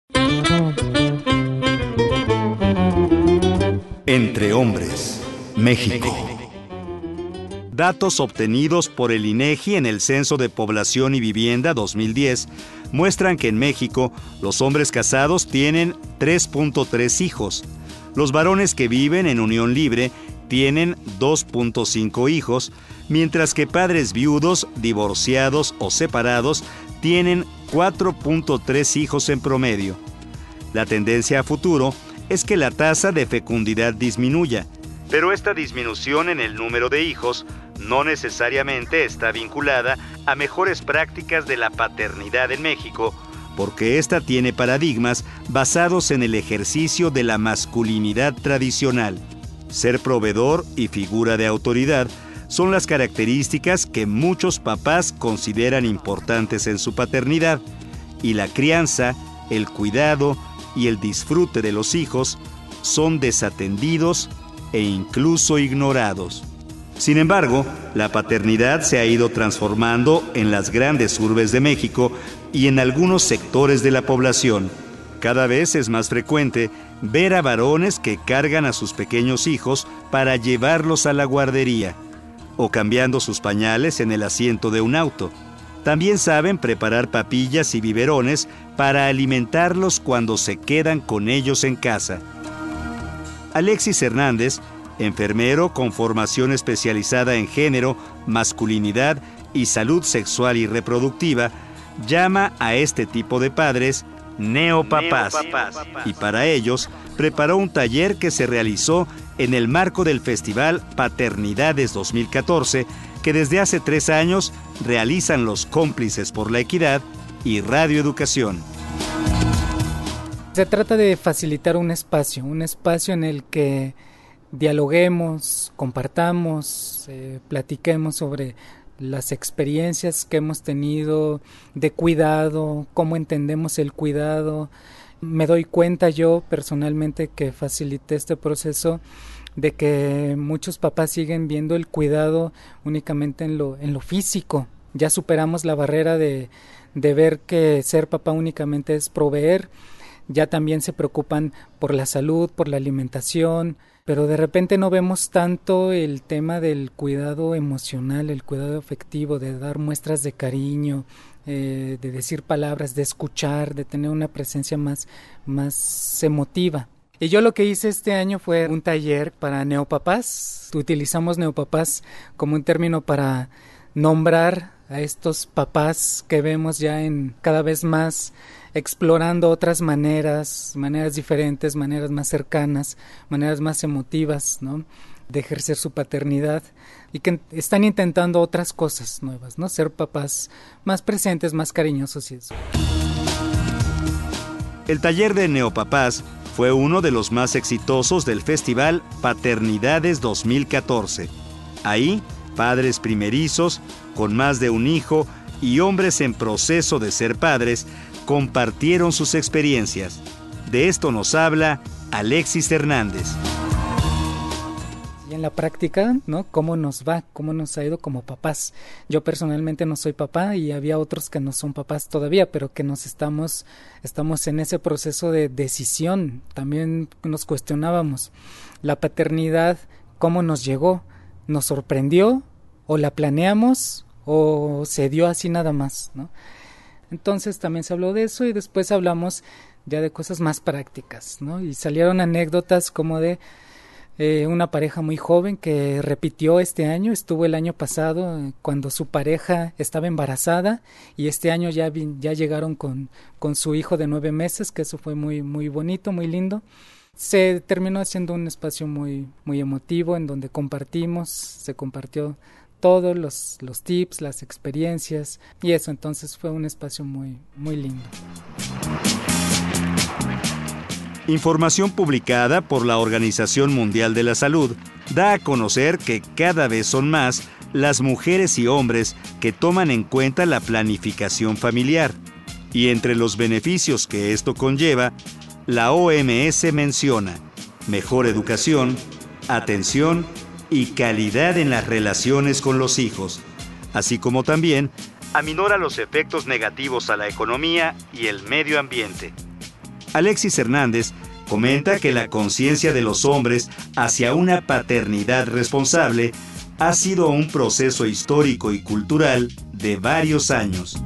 Entre hombres, México. Datos obtenidos por el INEGI en el Censo de Población y Vivienda 2010 muestran que en México los hombres casados tienen 3.3 hijos. Los varones que viven en unión libre tienen 2.5 hijos, mientras que padres viudos, divorciados o separados tienen 4.3 hijos en promedio. La tendencia a futuro es que la tasa de fecundidad disminuya, pero esta disminución en el número de hijos no necesariamente está vinculada a mejores prácticas de la paternidad en México, porque esta tiene paradigmas basados en el ejercicio de la masculinidad tradicional. Ser proveedor y figura de autoridad son las características que muchos papás consideran importantes en su paternidad, y la crianza, el cuidado y el disfrute de los hijos son desatendidos e incluso ignorados. Sin embargo, la paternidad se ha ido transformando en las grandes urbes de México y en algunos sectores de la población. Cada vez es más frecuente ver a varones que cargan a sus pequeños hijos para llevarlos a la guardería, o cambiando sus pañales en el asiento de un auto. También saben preparar papillas y biberones para alimentarlos cuando se quedan con ellos en casa. Alexis Hernández, enfermero con formación especializada en género, masculinidad y salud sexual y reproductiva, llama a este tipo de padres neopapás, y para ellos preparó un taller que se realizó en el marco del Festival Paternidades 2014, que desde hace 3 años realizan los Cómplices por la Equidad y Radio Educación. Se trata de facilitar un espacio en el que dialoguemos, compartamos, platiquemos sobre las experiencias que hemos tenido de cuidado, cómo entendemos el cuidado. Me doy cuenta yo personalmente que facilité este proceso de que muchos papás siguen viendo el cuidado únicamente en lo físico. Ya superamos la barrera de ver que ser papá únicamente es proveer. Ya también se preocupan por la salud, por la alimentación, pero de repente no vemos tanto el tema del cuidado emocional, el cuidado afectivo, de dar muestras de cariño, de decir palabras, de escuchar, de tener una presencia más emotiva. Y yo lo que hice este año fue un taller para neopapás. Utilizamos neopapás como un término para nombrar a estos papás que vemos ya en cada vez más explorando otras maneras diferentes, maneras más cercanas, maneras más emotivas, ¿no?, de ejercer su paternidad, y que están intentando otras cosas nuevas, ¿no?, ser papás más presentes, más cariñosos y eso. El taller de neopapás fue uno de los más exitosos del Festival Paternidades 2014. Ahí, padres primerizos, con más de un hijo, y hombres en proceso de ser padres, compartieron sus experiencias. De esto nos habla Alexis Hernández. Y en la práctica, ¿no?, ¿cómo nos va? ¿Cómo nos ha ido como papás? Yo personalmente no soy papá y había otros que no son papás todavía, pero que estamos en ese proceso de decisión. También nos cuestionábamos la paternidad, ¿cómo nos llegó? ¿Nos sorprendió? ¿O la planeamos? ¿O se dio así nada más?, ¿no? Entonces también se habló de eso, y después hablamos ya de cosas más prácticas, ¿no? Y salieron anécdotas como de una pareja muy joven que repitió este año, estuvo el año pasado cuando su pareja estaba embarazada, y este año ya llegaron con su hijo de 9 meses, que eso fue muy, muy bonito, muy lindo. Se terminó haciendo un espacio muy, muy emotivo en donde se compartió todos los tips, las experiencias, y eso, entonces fue un espacio muy, muy lindo. Información publicada por la Organización Mundial de la Salud da a conocer que cada vez son más las mujeres y hombres que toman en cuenta la planificación familiar, y entre los beneficios que esto conlleva, la OMS menciona mejor educación, atención y calidad en las relaciones con los hijos, así como también aminora los efectos negativos a la economía y el medio ambiente. Alexis Hernández comenta que la conciencia de los hombres hacia una paternidad responsable ha sido un proceso histórico y cultural de varios años.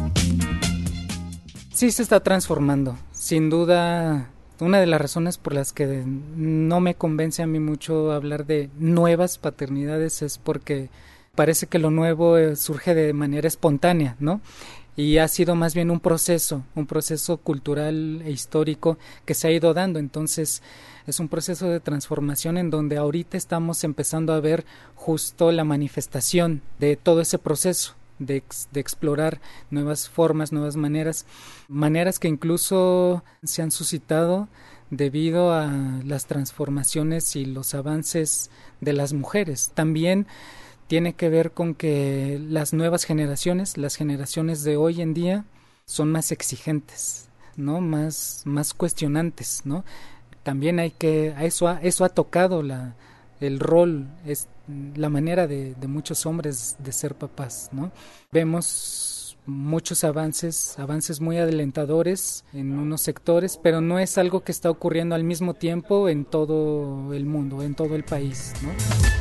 Sí, se está transformando. Sin duda, una de las razones por las que no me convence a mí mucho hablar de nuevas paternidades es porque parece que lo nuevo surge de manera espontánea, ¿no? Y ha sido más bien un proceso cultural e histórico que se ha ido dando. Entonces, es un proceso de transformación en donde ahorita estamos empezando a ver justo la manifestación de todo ese proceso. De explorar nuevas formas, nuevas maneras que incluso se han suscitado debido a las transformaciones y los avances de las mujeres. También tiene que ver con que las nuevas generaciones, las generaciones de hoy en día, son más exigentes, ¿no? Más cuestionantes, ¿no? También eso ha tocado el rol, la manera de muchos hombres de ser papás, ¿no? Vemos muchos avances muy alentadores en unos sectores, pero no es algo que está ocurriendo al mismo tiempo en todo el mundo, en todo el país, ¿no?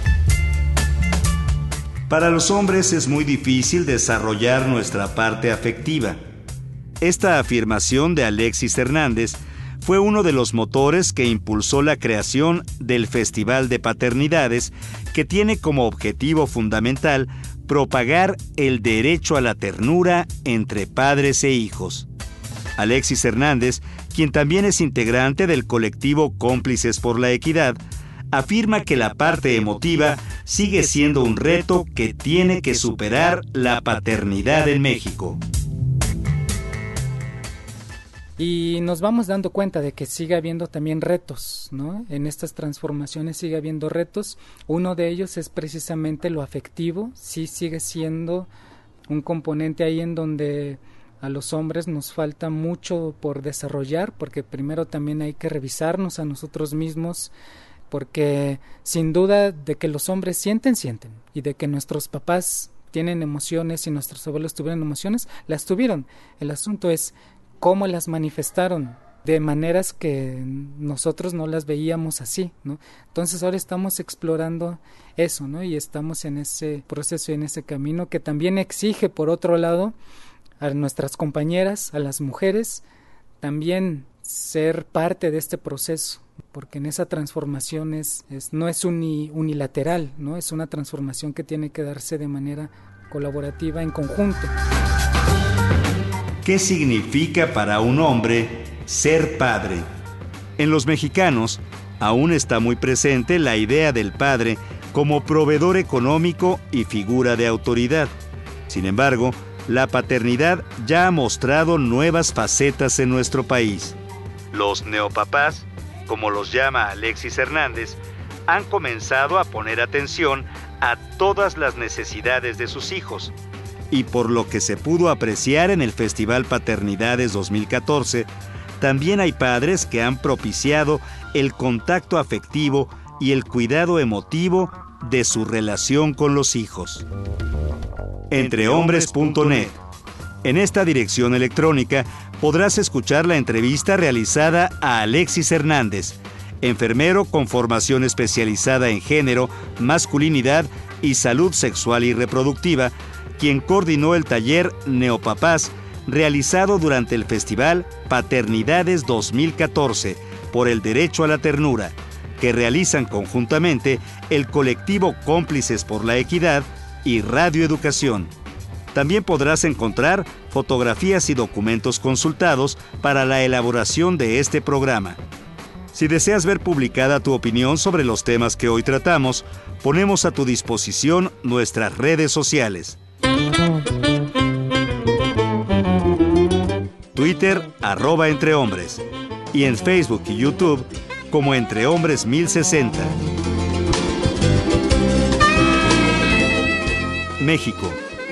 Para los hombres es muy difícil desarrollar nuestra parte afectiva. Esta afirmación de Alexis Hernández fue uno de los motores que impulsó la creación del Festival de Paternidades, que tiene como objetivo fundamental propagar el derecho a la ternura entre padres e hijos. Alexis Hernández, quien también es integrante del colectivo Cómplices por la Equidad, afirma que la parte emotiva sigue siendo un reto que tiene que superar la paternidad en México. Y nos vamos dando cuenta de que sigue habiendo también retos, ¿no? En estas transformaciones sigue habiendo retos. Uno de ellos es precisamente lo afectivo. Sí sigue siendo un componente ahí en donde a los hombres nos falta mucho por desarrollar, porque primero también hay que revisarnos a nosotros mismos, porque sin duda de que los hombres sienten, y de que nuestros papás tienen emociones y nuestros abuelos tuvieron emociones, las tuvieron. El asunto es cómo las manifestaron de maneras que nosotros no las veíamos así, ¿no? Entonces ahora estamos explorando eso, ¿no? Y estamos en ese proceso y en ese camino que también exige, por otro lado, a nuestras compañeras, a las mujeres, también ser parte de este proceso, porque en esa transformación no es unilateral, ¿no? Es una transformación que tiene que darse de manera colaborativa, en conjunto. ¿Qué significa para un hombre ser padre? En los mexicanos aún está muy presente la idea del padre como proveedor económico y figura de autoridad. Sin embargo, la paternidad ya ha mostrado nuevas facetas en nuestro país. Los neopapás, como los llama Alexis Hernández, han comenzado a poner atención a todas las necesidades de sus hijos. Y por lo que se pudo apreciar en el Festival Paternidades 2014, también hay padres que han propiciado el contacto afectivo y el cuidado emotivo de su relación con los hijos. Entrehombres.net. En esta dirección electrónica podrás escuchar la entrevista realizada a Alexis Hernández, enfermero con formación especializada en género, masculinidad y salud sexual y reproductiva, quien coordinó el taller Neopapás realizado durante el Festival Paternidades 2014 por el Derecho a la Ternura, que realizan conjuntamente el colectivo Cómplices por la Equidad y Radio Educación. También podrás encontrar fotografías y documentos consultados para la elaboración de este programa. Si deseas ver publicada tu opinión sobre los temas que hoy tratamos, ponemos a tu disposición nuestras redes sociales. Twitter, @entrehombres, y en Facebook y YouTube como Entrehombres 1060. México,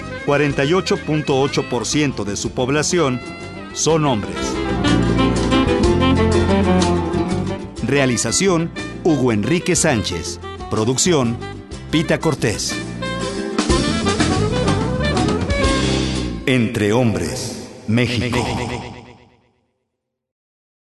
48.8% de su población son hombres. Realización, Hugo Enrique Sánchez. Producción, Pita Cortés. Entre Hombres, México.